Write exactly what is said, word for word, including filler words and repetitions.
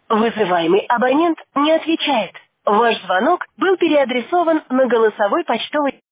Вызываемый абонент не отвечает. Ваш звонок был переадресован на голосовой почтовый